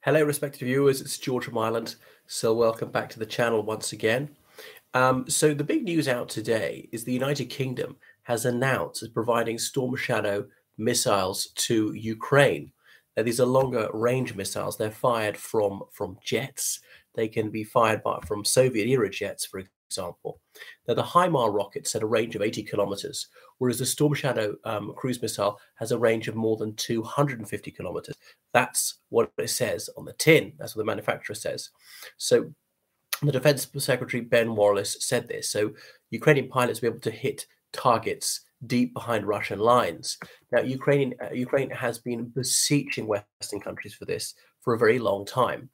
Hello, respected viewers. It's George from Ireland. So, welcome back to the channel once again. So, the big news out today is the United Kingdom has announced it's providing Storm Shadow missiles to Ukraine. Now, these are longer range missiles. They're fired from jets. They can be fired from Soviet era jets, for example. Now, the HIMARS rockets had a range of 80 kilometers, whereas the Storm Shadow cruise missile has a range of more than 250 kilometers. That's what it says on the tin. That's what the manufacturer says. So the Defense Secretary Ben Wallace said this. So Ukrainian pilots will be able to hit targets deep behind Russian lines. Now, Ukraine has been beseeching Western countries for this for a very long time.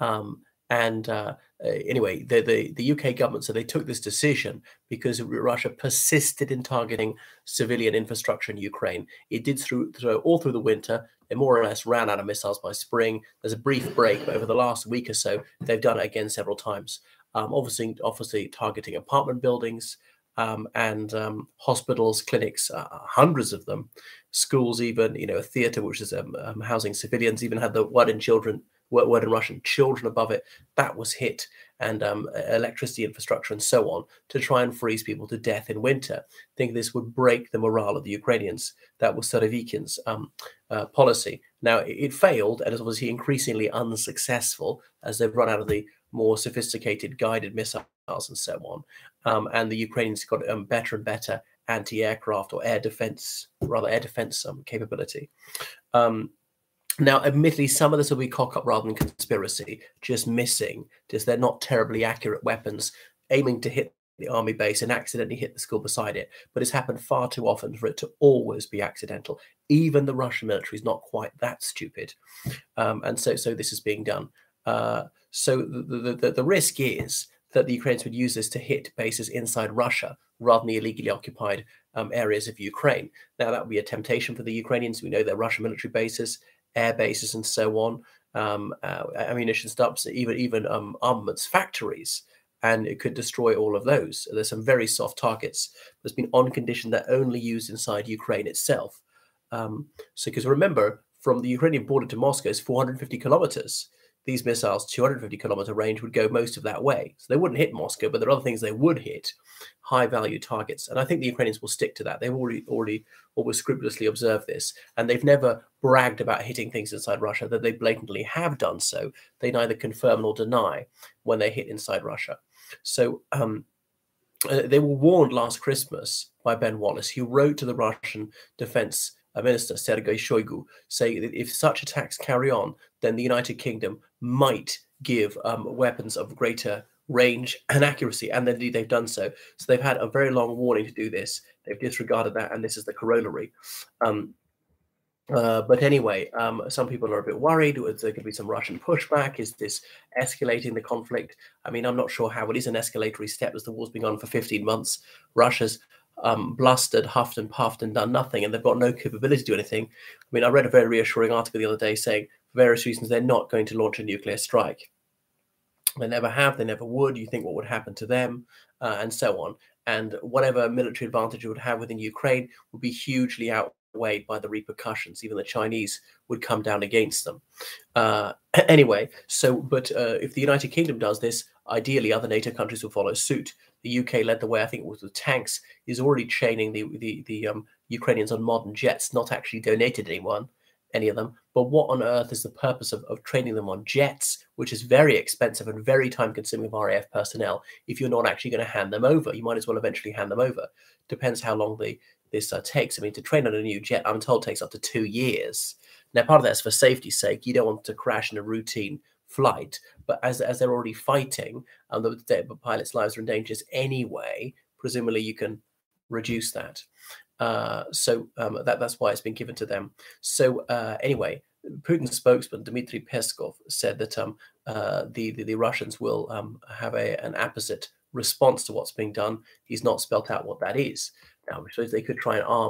Anyway, the UK government said they took this decision because Russia persisted in targeting civilian infrastructure in Ukraine. It did all through the winter. They more or less ran out of missiles by spring. There's a brief break, but over the last week or so, they've done it again several times. Obviously targeting apartment buildings and hospitals, clinics, hundreds of them, schools, even a theater which is housing civilians, even had the word in Russian, children above it. That was hit, and electricity infrastructure and so on, to try and freeze people to death in winter. I think this would break the morale of the Ukrainians. That was Surovikin's policy. Now, it failed, and is obviously increasingly unsuccessful as they've run out of the more sophisticated guided missiles and so on. And the Ukrainians got better and better anti-aircraft or air defense capability. Now, admittedly, some of this will be cock-up rather than conspiracy, just they're not terribly accurate weapons aiming to hit the army base and accidentally hit the school beside it. But it's happened far too often for it to always be accidental. Even the Russian military is not quite that stupid. And so this is being done. So the risk is that the Ukrainians would use this to hit bases inside Russia rather than the illegally occupied areas of Ukraine. Now, that would be a temptation for the Ukrainians. We know they're Russian military bases, air bases, and so on, ammunition dumps, even armaments factories, and it could destroy all of those. There's some very soft targets. There's been on condition they're only used inside Ukraine itself. Because remember, from the Ukrainian border to Moscow is 450 kilometers. These missiles, 250-kilometer range, would go most of that way. So they wouldn't hit Moscow, but there are other things they would hit, high-value targets. And I think the Ukrainians will stick to that. They've already always scrupulously observed this. And they've never bragged about hitting things inside Russia, that they blatantly have done so. They neither confirm nor deny when they hit inside Russia. So they were warned last Christmas by Ben Wallace, who wrote to the Russian Defense Minister Sergei Shoigu, saying that if such attacks carry on, then the United Kingdom might give weapons of greater range and accuracy, and indeed they've done so. So they've had a very long warning to do this. They've disregarded that, and this is the corollary. But anyway, some people are a bit worried. Is there going to be some Russian pushback? Is this escalating the conflict? I mean, I'm not sure how it is an escalatory step, as the war's been on for 15 months. Russia's blustered, huffed and puffed and done nothing, and they've got no capability to do anything. I mean, I read a very reassuring article the other day saying, for various reasons, they're not going to launch a nuclear strike. They never have, they never would. You think what would happen to them, and so on. And whatever military advantage it would have within Ukraine would be hugely outweighed by the repercussions. Even the Chinese would come down against them. Anyway, but if the United Kingdom does this, ideally other NATO countries will follow suit. The UK led the way, I think it was with tanks, is already training the Ukrainians on modern jets, not actually donated any of them. But what on earth is the purpose of training them on jets, which is very expensive and very time-consuming of RAF personnel, if you're not actually going to hand them over? You might as well eventually hand them over. Depends how long this takes. I mean, to train on a new jet, I'm told, takes up to 2 years. Now, part of that's for safety's sake. You don't want to crash in a routine flight, but as they're already fighting, and the pilots' lives are in danger anyway, presumably you can reduce that. That's why it's been given to them. So anyway, Putin's spokesman Dmitry Peskov said that the Russians will have an opposite response to what's being done. He's not spelt out what that is. Now, I suppose they could try and arm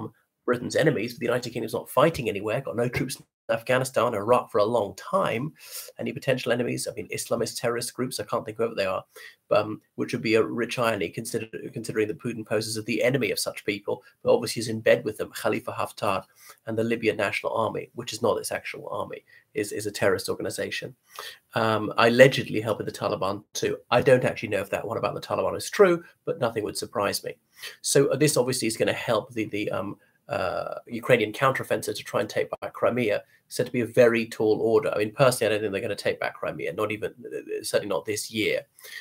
Britain's enemies, but the United Kingdom's not fighting anywhere, got no troops in Afghanistan or Iraq for a long time. Any potential enemies? I mean, Islamist terrorist groups, I can't think of whoever they are, which would be a rich irony considering that Putin poses as the enemy of such people, but obviously is in bed with them. Khalifa Haftar and the Libyan National Army, which is not its actual army, is a terrorist organization. Allegedly helping the Taliban too. I don't actually know if that one about the Taliban is true, but nothing would surprise me. So this obviously is going to help the Ukrainian counteroffensive to try and take back Crimea, said to be a very tall order. I mean, personally, I don't think they're going to take back Crimea, certainly not this year.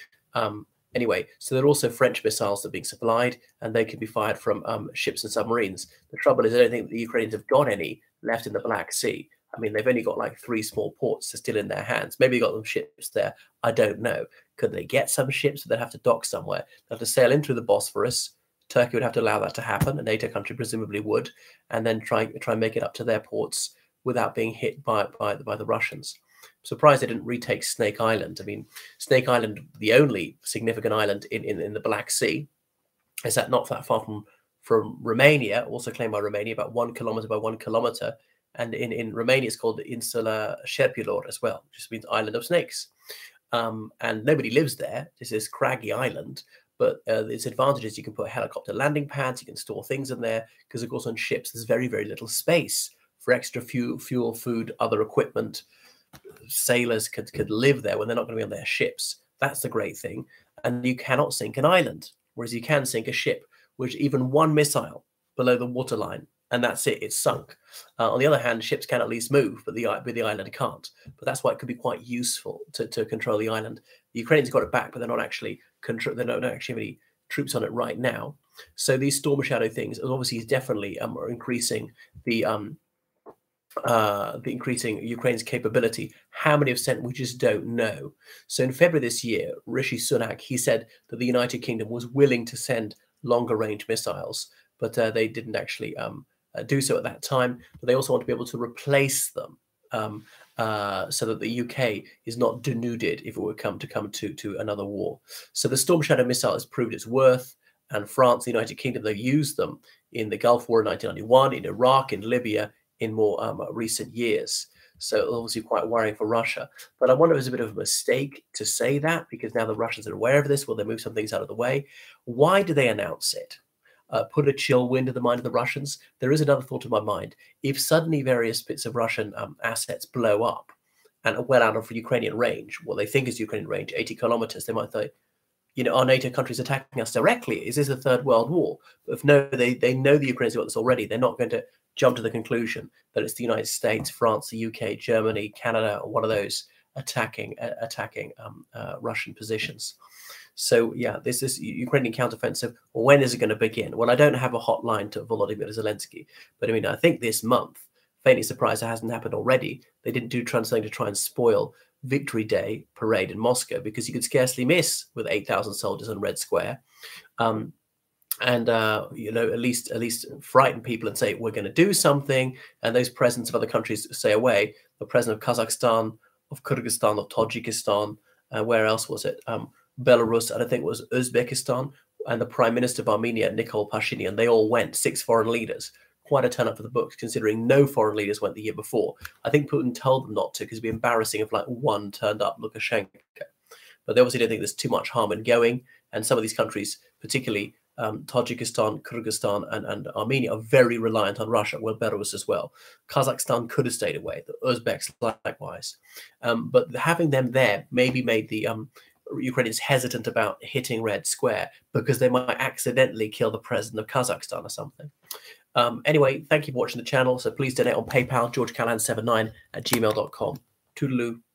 Anyway, so there are also French missiles that are being supplied, and they can be fired from ships and submarines. The trouble is, I don't think the Ukrainians have got any left in the Black Sea. I mean, they've only got like 3 small ports that are still in their hands. Maybe they've got some ships there. I don't know. Could they get some ships? They'd have to dock somewhere. They'd have to sail in through the Bosphorus. Turkey would have to allow that to happen. A NATO country presumably would, and then try and make it up to their ports without being hit by the Russians. I'm surprised they didn't retake Snake Island. I mean, Snake Island, the only significant island in the Black Sea, is that not that far from Romania, also claimed by Romania, about 1 kilometer by 1 kilometer. And in Romania, it's called the Insula Sherpulor as well, which just means island of snakes. And nobody lives there. This is craggy island. But its advantage is you can put helicopter landing pads, you can store things in there, because of course on ships there's very, very little space for extra fuel, food, other equipment. Sailors could live there when they're not going to be on their ships. That's the great thing. And you cannot sink an island, whereas you can sink a ship, which even one missile below the waterline, and that's it, it's sunk. On the other hand, ships can at least move, but the island can't. But that's why it could be quite useful to control the island. The Ukrainians got it back, but they're not actually they don't actually have any troops on it right now. So these Storm Shadow things obviously definitely are increasing the increasing Ukraine's capability. How many have sent, we just don't know. So in February this year, Rishi Sunak, he said that the United Kingdom was willing to send longer range missiles, but they didn't actually do so at that time. But they also want to be able to replace them. So that the UK is not denuded if it would come to another war. So the Storm Shadow missile has proved its worth, and France, the United Kingdom, they've used them in the Gulf War in 1991, in Iraq, in Libya, in more recent years. So obviously quite worrying for Russia. But I wonder if it's a bit of a mistake to say that, because now the Russians are aware of this. Will they move some things out of the way? Why do they announce it? Put a chill wind in the mind of the Russians. There is another thought in my mind. If suddenly various bits of Russian assets blow up and are well out of Ukrainian range, what they think is Ukrainian range, 80 kilometers, they might think, our NATO countries attacking us directly. Is this a third world war? But if no, they know the Ukrainians got this already. They're not going to jump to the conclusion that it's the United States, France, the UK, Germany, Canada, or one of those attacking Russian positions. So yeah, this is Ukrainian counteroffensive. When is it going to begin? Well, I don't have a hotline to Volodymyr Zelensky, but I mean, I think this month, faintly surprised it hasn't happened already. They didn't do something to try and spoil Victory Day parade in Moscow, because you could scarcely miss with 8,000 soldiers on Red Square. At least frighten people and say we're going to do something, and those presidents of other countries stay away. The president of Kazakhstan, of Kyrgyzstan, of Tajikistan, where else was it? Belarus, and I think it was Uzbekistan, and the Prime Minister of Armenia, Nikol Pashinyan. They all went, 6 foreign leaders. Quite a turn up for the books, considering no foreign leaders went the year before. I think Putin told them not to, because it'd be embarrassing if like one turned up, Lukashenko. But they obviously don't think there's too much harm in going, and some of these countries, particularly Tajikistan, Kyrgyzstan, and Armenia, are very reliant on Russia. Well, Belarus as well. Kazakhstan could have stayed away. The Uzbeks likewise. But having them there maybe made the Ukrainians hesitant about hitting Red Square, because they might accidentally kill the president of Kazakhstan or something. Anyway, thank you for watching the channel. So please donate on PayPal, georgecallahan79 @gmail.com. Toodaloo.